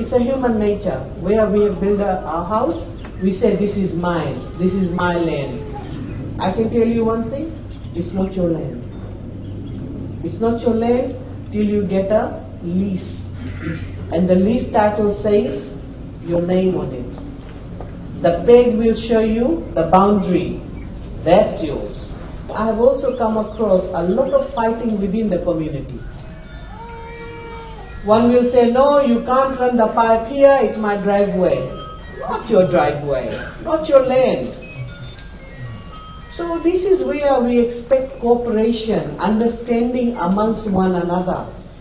it's a human nature. Where we have built our house, we say this is mine, this is my land. I can tell you one thing, it's not your land. It's not your land till you get a lease. And the lease title says your name on it. The peg will show you the boundary. That's yours. I have also come across a lot of fighting within the community. One will say, no, you can't run the pipe here, it's my driveway. Not your driveway, not your land. So this is where we expect cooperation, understanding amongst one another.